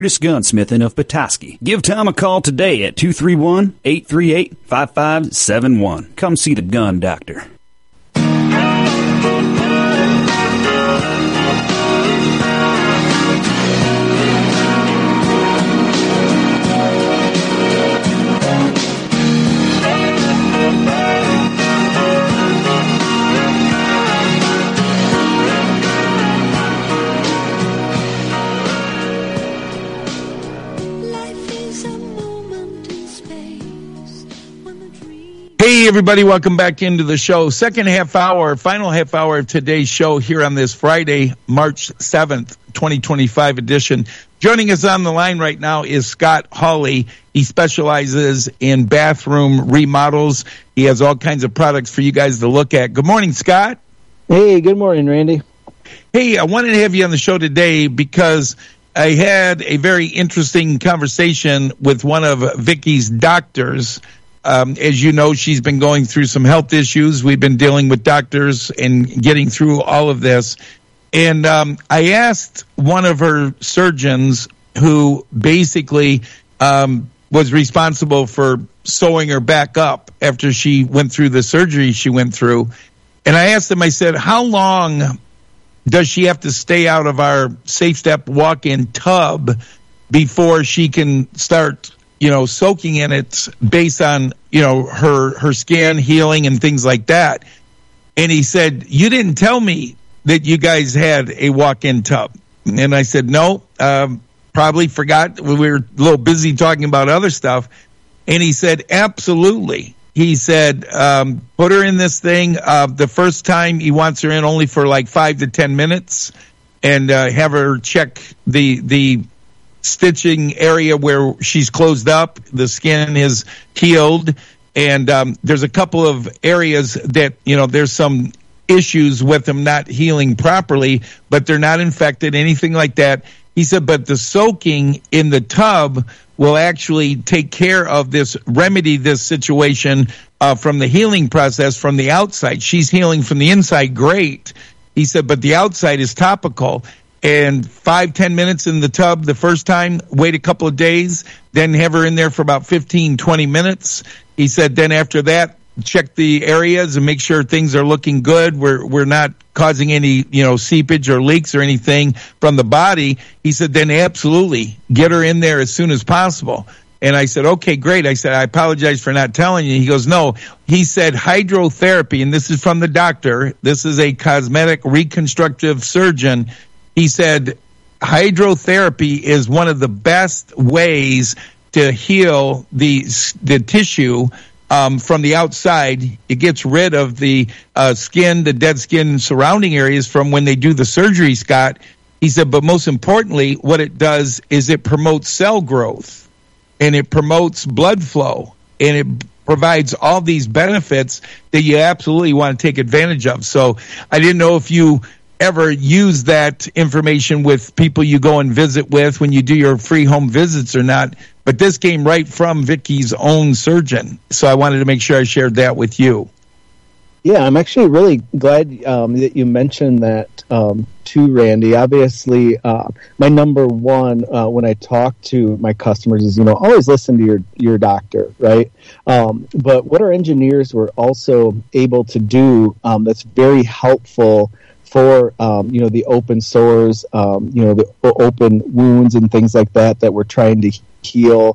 Curtis Gunsmithing of Petoskey. Give Tom a call today at 231-838-5571. Come see the gun doctor. Hey, everybody, welcome back into the show. Second half hour, final half hour of today's show here on this Friday, March 7th, 2025 edition. Joining us on the line right now is Scott Hawley. He specializes in bathroom remodels. He has all kinds of products for you guys to look at. Good morning, Scott. Hey, good morning, Randy. Hey, I wanted to have you on the show today because I had a very interesting conversation with one of Vicky's doctors. As you know, she's been going through some health issues. We've been dealing with doctors and getting through all of this. And I asked one of her surgeons who basically was responsible for sewing her back up after she went through the surgery she went through. And I asked him, I said, how long does she have to stay out of our SafeStep walk-in tub before she can start soaking in it based on, her skin healing and things like that? And he said, you didn't tell me that you guys had a walk-in tub. And I said, no, probably forgot. We were a little busy talking about other stuff. And he said, absolutely. He said, put her in this thing. The first time he wants her in only for like 5 to 10 minutes and have her check the stitching area where she's closed up, the skin is healed, and there's a couple of areas that there's some issues with them not healing properly, but they're not infected, anything like that. He said, but the soaking in the tub will actually take care of this, remedy this situation from the healing process from the outside. She's healing from the inside, great. He said, but the outside is topical. And 5-10 minutes in the tub the first time, wait a couple of days, then have her in there for about 15-20 minutes. He said then after that, check the areas and make sure things are looking good. We're not causing any, seepage or leaks or anything from the body. He said then absolutely get her in there as soon as possible. And I said, okay, great. I said, I apologize for not telling you. He goes, no. He said hydrotherapy, and this is from the doctor. This is a cosmetic reconstructive surgeon. He said hydrotherapy is one of the best ways to heal the tissue from the outside. It gets rid of the skin, the dead skin surrounding areas from when they do the surgery, Scott. He said, but most importantly, what it does is it promotes cell growth and it promotes blood flow and it provides all these benefits that you absolutely want to take advantage of. So I didn't know if you ever use that information with people you go and visit with when you do your free home visits or not, but this came right from Vicky's own surgeon. So I wanted to make sure I shared that with you. Yeah, I'm actually really glad that you mentioned that too, Randy. Obviously, my number one when I talk to my customers is, always listen to your doctor, right? But what our engineers were also able to do that's very helpful for, the open sores, the open wounds and things like that we're trying to heal,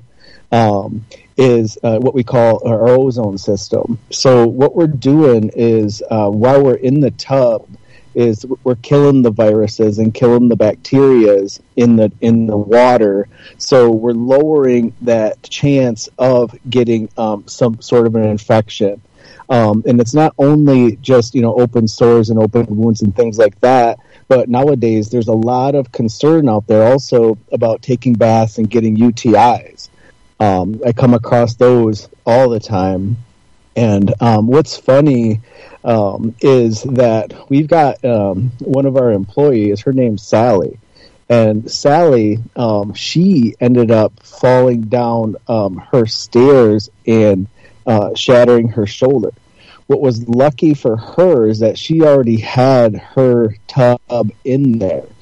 is what we call our ozone system. So what we're doing is, while we're in the tub, is we're killing the viruses and killing the bacterias in the water. So we're lowering that chance of getting some sort of an infection. And it's not only just, open sores and open wounds and things like that, but nowadays there's a lot of concern out there also about taking baths and getting UTIs. I come across those all the time. And what's funny is that we've got one of our employees, her name's Sally. And Sally, she ended up falling down her stairs and shattering her shoulder. What was lucky for her is that she already had her tub in there.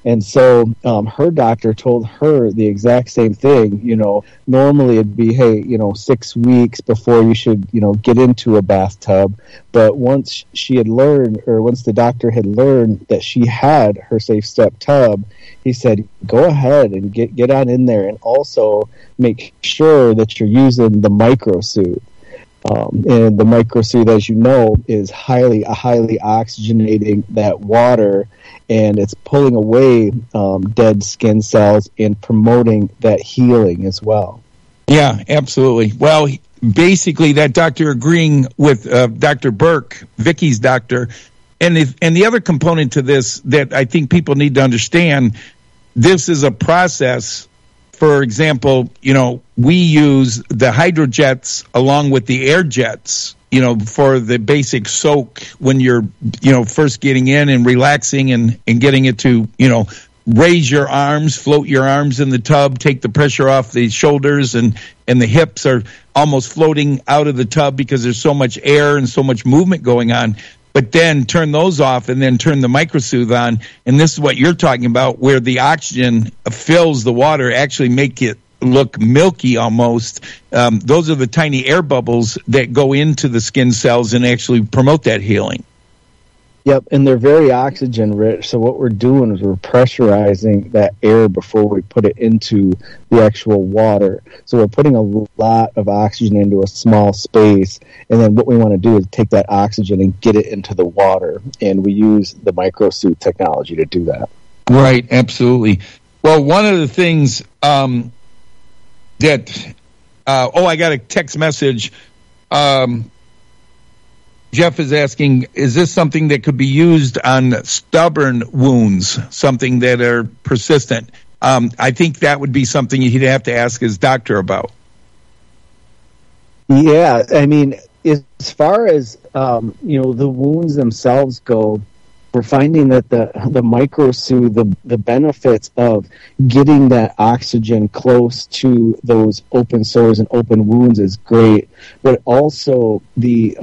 And so her doctor told her the exact same thing. Normally it'd be, hey, 6 weeks before you should, get into a bathtub. But once she had learned, or once the doctor had learned that she had her Safe Step tub, he said, go ahead and get on in there, and also make sure that you're using the microsuit. And the microsuit, as you know, is highly oxygenating that water, and it's pulling away dead skin cells and promoting that healing as well. Yeah, absolutely. Well, basically, that doctor agreeing with Dr. Burke, Vicky's doctor, and the other component to this that I think people need to understand, this is a process. For example, we use the hydrojets along with the air jets, for the basic soak when you're, first getting in and relaxing and getting it to, raise your arms, float your arms in the tub, take the pressure off the shoulders, and the hips are almost floating out of the tub because there's so much air and so much movement going on. But then turn those off and then turn the microsoothe on. And this is what you're talking about, where the oxygen fills the water, actually make it look milky almost. Those are the tiny air bubbles that go into the skin cells and actually promote that healing. Yep, and they're very oxygen rich. So what we're doing is we're pressurizing that air before we put it into the actual water. So we're putting a lot of oxygen into a small space, and then what we want to do is take that oxygen and get it into the water. And we use the microsuit technology to do that. Right, absolutely. Well, one of the things I got a text message. Jeff is asking, is this something that could be used on stubborn wounds, something that are persistent? I think that would be something he'd have to ask his doctor about. Yeah, I mean, as far as, the wounds themselves go, we're finding that the microsoothe, the benefits of getting that oxygen close to those open sores and open wounds is great, but also the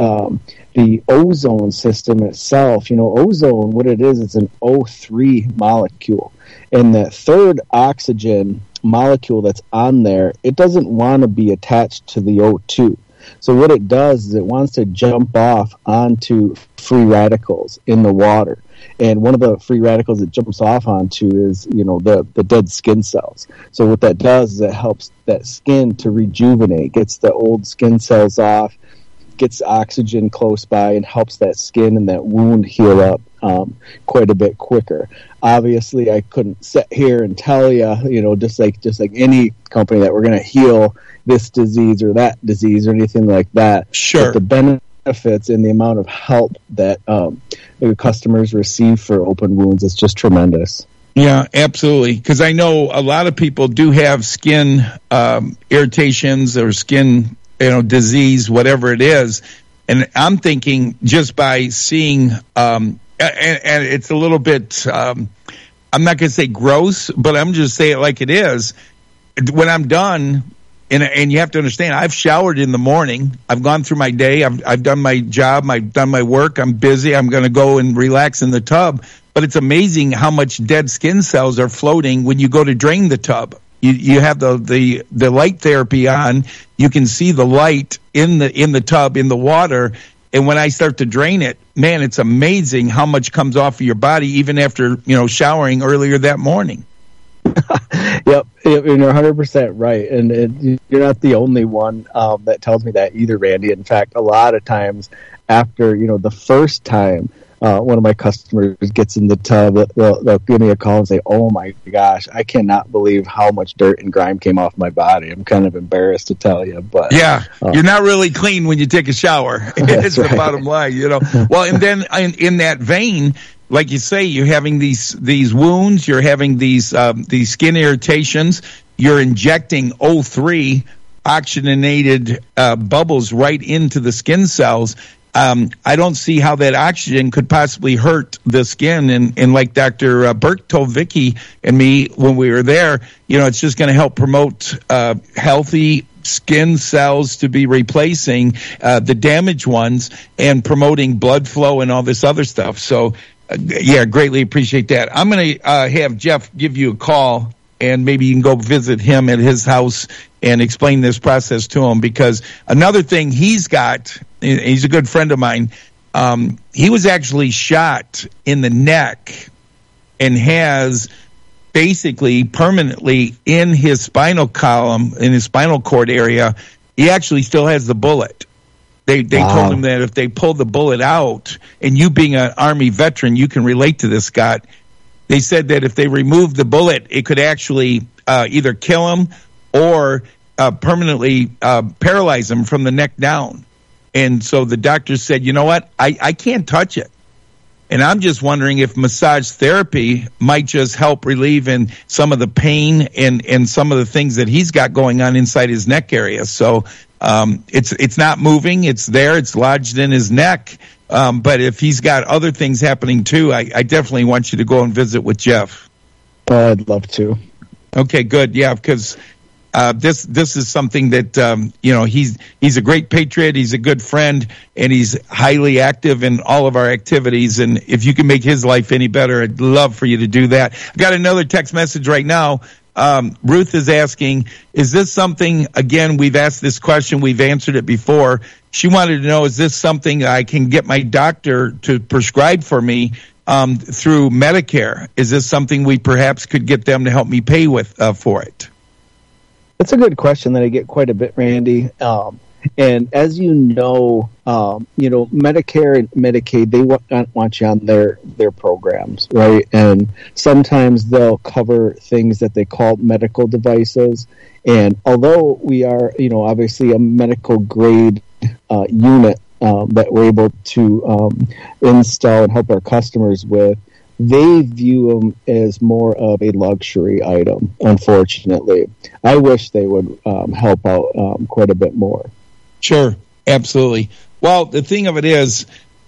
ozone system itself. Ozone, what it is, it's an O3 molecule, and the third oxygen molecule that's on there, it doesn't want to be attached to the O2. So what it does is it wants to jump off onto free radicals in the water. And one of the free radicals it jumps off onto is, the dead skin cells. So what that does is it helps that skin to rejuvenate, gets the old skin cells off, gets oxygen close by, and helps that skin and that wound heal up quite a bit quicker. Obviously, I couldn't sit here and tell you, just like any company, that we're going to heal this disease or that disease or anything like that. Sure. But the benefits and the amount of help that the customers receive for open wounds is just tremendous. Yeah, absolutely. Because I know a lot of people do have skin irritations or skin disease, whatever it is. And I'm thinking, just by seeing, and it's a little bit, I'm not going to say gross, but I'm just saying it like it is. When I'm done, and you have to understand, I've showered in the morning. I've gone through my day. I've done my job. I've done my work. I'm busy. I'm going to go and relax in the tub. But it's amazing how much dead skin cells are floating when you go to drain the tub. You have the light therapy on. You can see the light in the tub, in the water. And when I start to drain it, man, it's amazing how much comes off of your body even after, showering earlier that morning. Yep, you're 100% right. And you're not the only one that tells me that either, Randy. In fact, a lot of times after, the first time one of my customers gets in the tub, they'll give me a call and say, oh my gosh, I cannot believe how much dirt and grime came off my body. I'm kind of embarrassed to tell you, but yeah, you're not really clean when you take a shower. It's right. The bottom line, Well, and then in that vein, like you say, you're having these wounds, you're having these skin irritations, you're injecting O3 oxygenated bubbles right into the skin cells. I don't see how that oxygen could possibly hurt the skin. And like Dr. Burke told Vicky and me when we were there, it's just going to help promote healthy skin cells to be replacing the damaged ones and promoting blood flow and all this other stuff. So Yeah, greatly appreciate that. I'm going to have Jeff give you a call, and maybe you can go visit him at his house and explain this process to him, because another thing he's got, he's a good friend of mine, he was actually shot in the neck and has basically permanently in his spinal column, in his spinal cord area, he actually still has the bullet. They told him that if they pulled the bullet out, and you being an Army veteran, you can relate to this, Scott. They said that if they removed the bullet, it could actually either kill him or permanently paralyze him from the neck down. And so the doctor said, you know what, I can't touch it. And I'm just wondering if massage therapy might just help relieve in some of the pain and some of the things that he's got going on inside his neck area. So it's not moving. It's there. It's lodged in his neck. But if he's got other things happening too, I definitely want you to go and visit with Jeff. I'd love to. Okay, good. Yeah, because this is something that he's a great patriot. He's a good friend, and he's highly active in all of our activities. And if you can make his life any better, I'd love for you to do that. I got another text message right now. Ruth is asking, is this something, again, we've asked this question, we've answered it before. She wanted to know, is this something I can get my doctor to prescribe for me through Medicare? Is this something we perhaps could get them to help me pay with for it? That's a good question that I get quite a bit, Randy. And as you know, Medicare and Medicaid, they want you on their programs, right? And sometimes they'll cover things that they call medical devices. And although we are, obviously a medical grade unit that we're able to install and help our customers with, they view them as more of a luxury item, unfortunately. I wish they would help out quite a bit more. Sure, absolutely. Well, the thing of it is,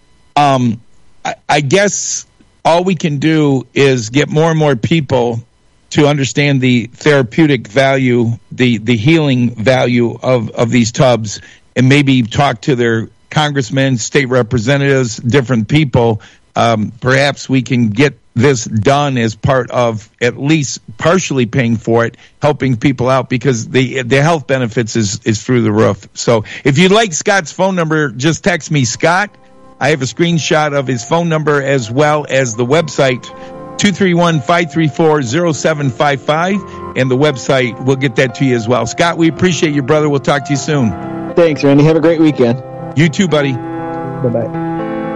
I guess all we can do is get more and more people to understand the therapeutic value, the healing value of these tubs, and maybe talk to their congressmen, state representatives, different people. Perhaps we can get this done as part of at least partially paying for it, helping people out, because the health benefits is through the roof. So if you'd like Scott's phone number, just text me, Scott. I have a screenshot of his phone number as well as the website, 231-534-0755, and the website, we'll get that to you as well. Scott, we appreciate you, brother. We'll talk to you soon. Thanks, Randy. Have a great weekend. You too, buddy. Bye-bye.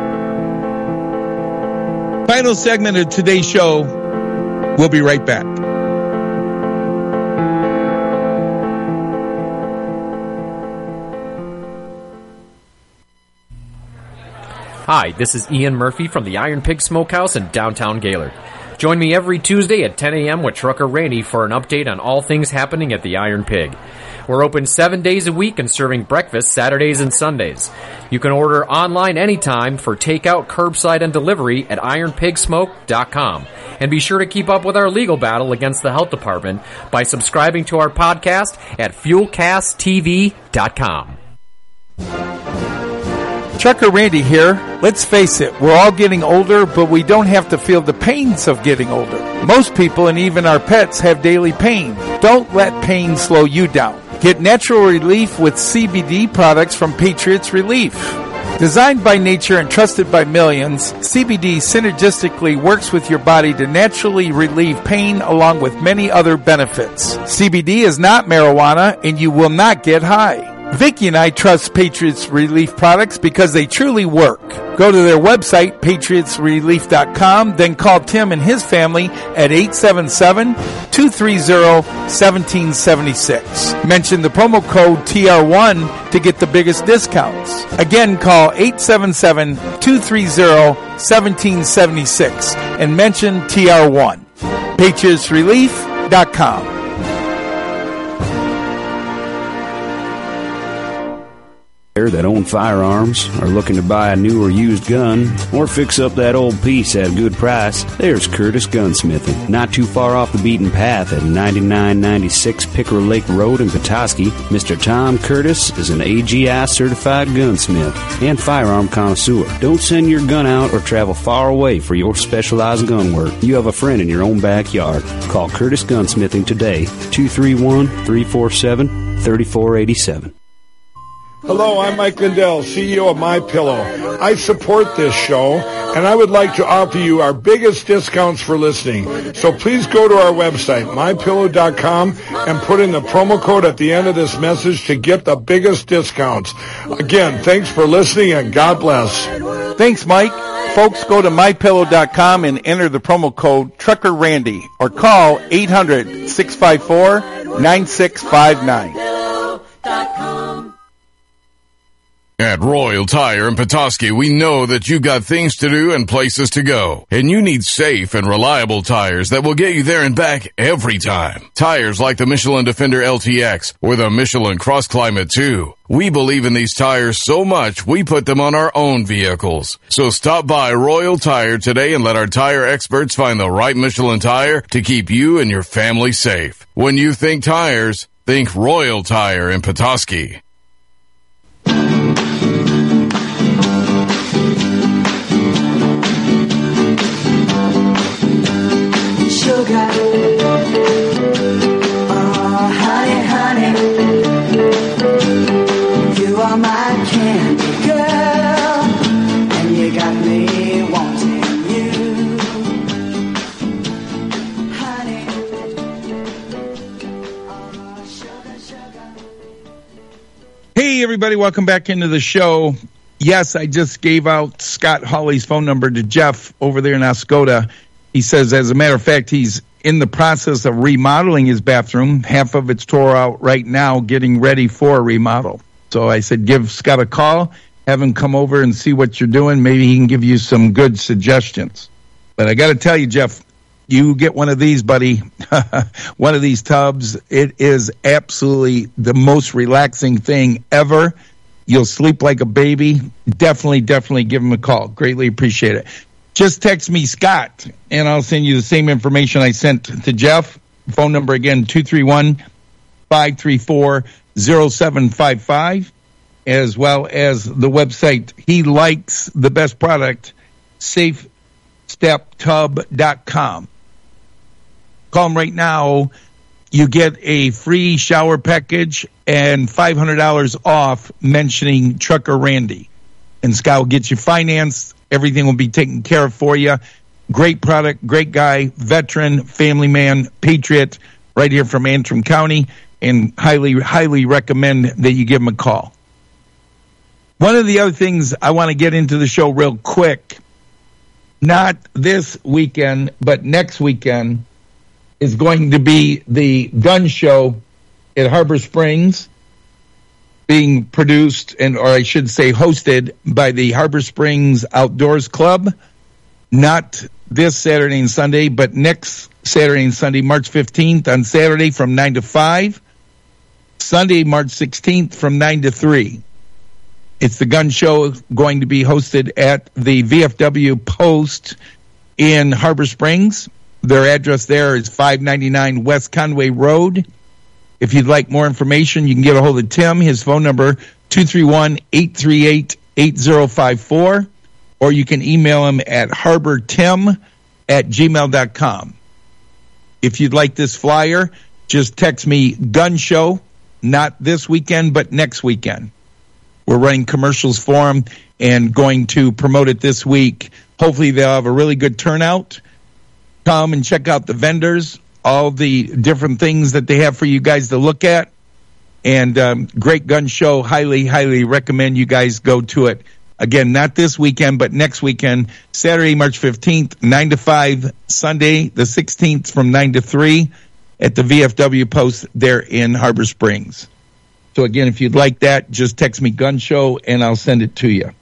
Final segment of today's show. We'll be right back. Hi, this is Ian Murphy from the Iron Pig Smokehouse in downtown Gaylord. Join me every Tuesday at 10 a.m. with Trucker Randy for an update on all things happening at the Iron Pig. We're open 7 days a week and serving breakfast Saturdays and Sundays. You can order online anytime for takeout, curbside, and delivery at ironpigsmoke.com. And be sure to keep up with our legal battle against the health department by subscribing to our podcast at fuelcasttv.com. Trucker Randy here. Let's face it, we're all getting older, but we don't have to feel the pains of getting older. Most people and even our pets have daily pain. Don't let pain slow you down. Get natural relief with CBD products from Patriots Relief. Designed by nature and trusted by millions, CBD synergistically works with your body to naturally relieve pain along with many other benefits. CBD is not marijuana and you will not get high. Vicki and I trust Patriots Relief products because they truly work. Go to their website, patriotsrelief.com, then call Tim and his family at 877-230-1776. Mention the promo code TR1 to get the biggest discounts. Again, call 877-230-1776 and mention TR1. patriotsrelief.com. there that own firearms, are looking to buy a new or used gun, or fix up that old piece at a good price, there's Curtis Gunsmithing. Not too far off the beaten path at 9996 Pickerel Lake Road in Petoskey, Mr. Tom Curtis is an AGI certified gunsmith and firearm connoisseur. Don't send your gun out or travel far away for your specialized gun work. You have a friend in your own backyard. Call Curtis Gunsmithing today, 231-347-3487. Hello, I'm Mike Lindell, CEO of MyPillow. I support this show, and I would like to offer you our biggest discounts for listening. So please go to our website, MyPillow.com, and put in the promo code at the end of this message to get the biggest discounts. Again, thanks for listening, and God bless. Thanks, Mike. Folks, go to MyPillow.com and enter the promo code Trucker Randy, or call 800-654-9659. At Royal Tire in Petoskey, we know that you got things to do and places to go. And you need safe and reliable tires that will get you there and back every time. Tires like the Michelin Defender LTX or the Michelin Cross Climate 2. We believe in these tires so much, we put them on our own vehicles. So stop by Royal Tire today and let our tire experts find the right Michelin tire to keep you and your family safe. When you think tires, think Royal Tire in Petoskey. Sugar, oh honey, honey, you are my candy girl, and you got me wanting you, honey, oh sugar, sugar. Hey, everybody, welcome back into the show. Yes, I just gave out Scott Hawley's phone number to Jeff over there in Oscoda. He says, as a matter of fact, he's in the process of remodeling his bathroom. Half of it's tore out right now, getting ready for a remodel. So I said, give Scott a call, have him come over and see what you're doing. Maybe he can give you some good suggestions. But I got to tell you, Jeff, you get one of these, buddy, one of these tubs. It is absolutely the most relaxing thing ever. You'll sleep like a baby. Definitely give him a call. Greatly appreciate it. Just text me, Scott, and I'll send you the same information I sent to Jeff. Phone number again, 231-534-0755, as well as the website. He likes the best product, SafeStepTub.com. Call him right now. You get a free shower package and $500 off mentioning Trucker Randy. And Scott will get you financed. Everything will be taken care of for you. Great product, great guy, veteran, family man, patriot, right here from Antrim County, and highly recommend that you give him a call. One of the other things I want to get into the show real quick, not this weekend, but next weekend, is going to be the gun show at Harbor Springs, being produced, or I should say hosted, by the Harbor Springs Outdoors Club. Not this Saturday and Sunday, but next Saturday and Sunday, March 15th, on Saturday from 9 to 5. Sunday, March 16th from 9 to 3. It's the gun show going to be hosted at the VFW Post in Harbor Springs. Their address there is 599 West Conway Road. If you'd like more information, you can get a hold of Tim. His phone number, 231-838-8054, or you can email him at harbortim@gmail.com. If you'd like this flyer, just text me gun show, not this weekend, but next weekend. We're running commercials for him and going to promote it this week. Hopefully they'll have a really good turnout. Come and check out the vendors, all the different things that they have for you guys to look at. And great gun show. Highly recommend you guys go to it. Again, not this weekend, but next weekend, Saturday, March 15th, 9 to 5, Sunday, the 16th, from 9 to 3 at the VFW Post there in Harbor Springs. So again, if you'd like that, just text me gun show and I'll send it to you.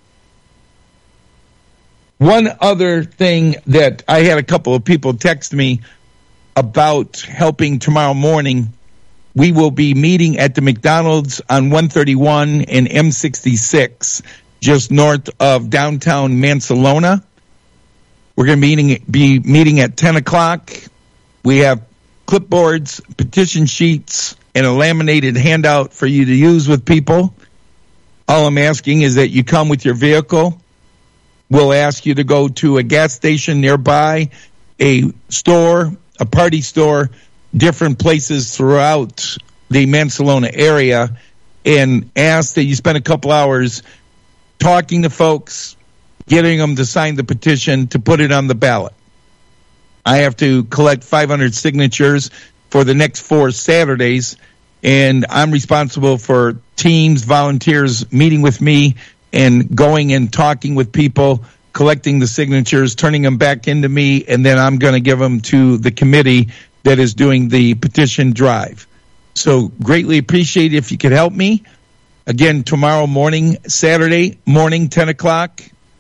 One other thing that I had a couple of people text me about helping tomorrow morning we will be meeting at the McDonald's on 131 and M66, just north of downtown Mansalona. We're going to be meeting at 10 o'clock. We have clipboards, petition sheets, and a laminated handout for you to use with people. All I'm asking is that you come with your vehicle. We'll ask you to go to a gas station nearby, a store, a party store, different places throughout the Mansalona area, and ask that you spend a couple hours talking to folks, getting them to sign the petition to put it on the ballot. I have to collect 500 signatures for the next 4 Saturdays, and I'm responsible for teams, volunteers meeting with me and going and talking with people, collecting the signatures, turning them back into me, and then I'm going to give them to the committee that is doing the petition drive. So greatly appreciate it if you could help me. Again, tomorrow morning, Saturday morning, 10 o'clock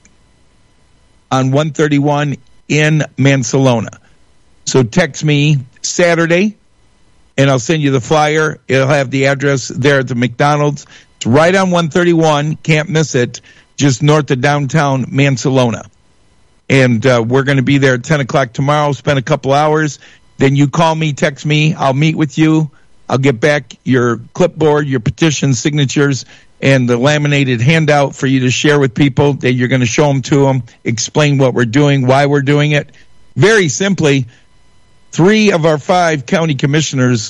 on 131 in Mansalona. So text me Saturday, and I'll send you the flyer. It'll have the address there at the McDonald's. It's right on 131. Can't miss it. Just north of downtown Mansalona. And we're going to be there at 10 o'clock tomorrow, spend a couple hours. Then you call me, text me. I'll meet with you. I'll get back your clipboard, your petition signatures, and the laminated handout for you to share with people that you're going to show them to them, explain what we're doing, why we're doing it. Very simply, 3 of our 5 county commissioners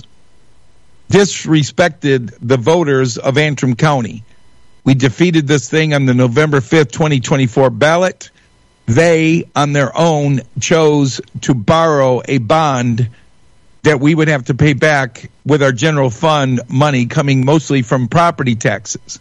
disrespected the voters of Antrim County. We defeated this thing on the November 5th, 2024 ballot. They, on their own, chose to borrow a bond that we would have to pay back with our general fund money coming mostly from property taxes.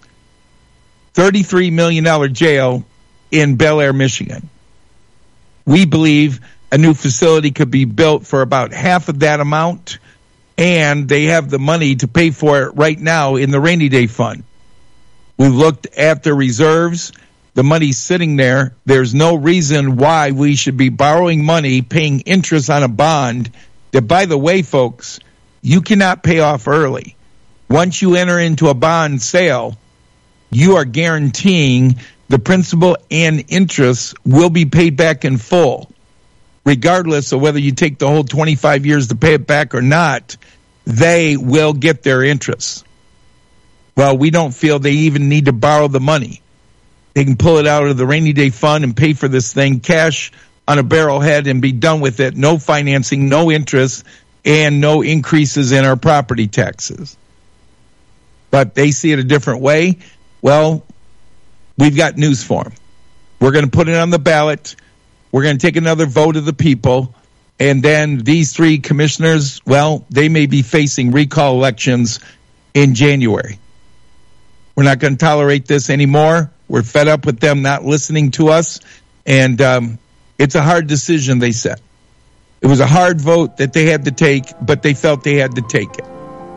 $33 million jail in Bel Air, Michigan. We believe a new facility could be built for about half of that amount, and they have the money to pay for it right now in the rainy day fund. We looked at the reserves. The money's sitting there. There's no reason why we should be borrowing money, paying interest on a bond that, by the way, folks, you cannot pay off early. Once you enter into a bond sale, you are guaranteeing the principal and interest will be paid back in full, regardless of whether you take the whole 25 years to pay it back or not. They will get their interest. Well, we don't feel they even need to borrow the money. They can pull it out of the rainy day fund and pay for this thing cash on a barrelhead and be done with it. No financing, no interest, and no increases in our property taxes. But they see it a different way. Well, we've got news for them. We're going to put it on the ballot. We're going to take another vote of the people. And then these 3 commissioners, well, they may be facing recall elections in January. We're not going to tolerate this anymore. We're fed up with them not listening to us. And it's a hard decision, they said. It was a hard vote that they had to take, but they felt they had to take it.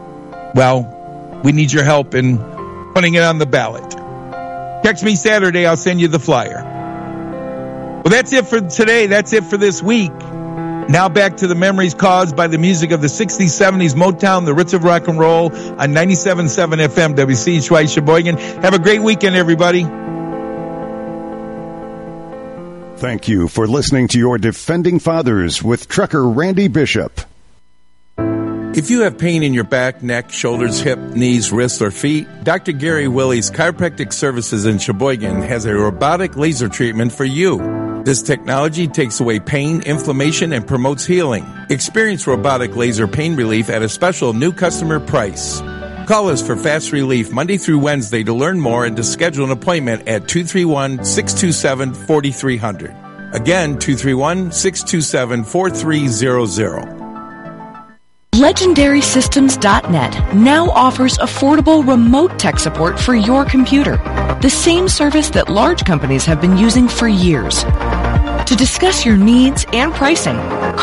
Well, we need your help in putting it on the ballot. Text me Saturday. I'll send you the flyer. Well, that's it for today. That's it for this week. Now back to the memories caused by the music of the 60s, 70s, Motown, the roots of rock and roll on 97.7 FM, WCHY Sheboygan. Have a great weekend, everybody. Thank you for listening to your Defending Fathers with trucker Randy Bishop. If you have pain in your back, neck, shoulders, hip, knees, wrists, or feet, Dr. Gary Willie's Chiropractic Services in Sheboygan has a robotic laser treatment for you. This technology takes away pain, inflammation, and promotes healing. Experience robotic laser pain relief at a special new customer price. Call us for fast relief Monday through Wednesday to learn more and to schedule an appointment at 231-627-4300. Again, 231-627-4300. LegendarySystems.net now offers affordable remote tech support for your computer, the same service that large companies have been using for years. To discuss your needs and pricing,